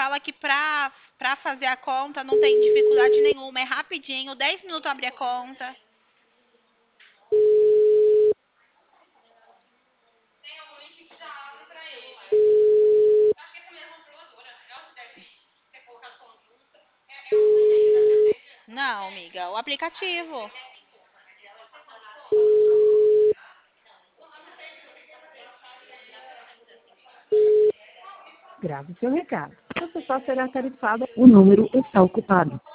fala que pra fazer a conta não tem dificuldade nenhuma, é rapidinho, 10 minutos abre a conta. Não, amiga, o aplicativo. Grave seu recado. Seu pessoal será tarifado. O número está ocupado.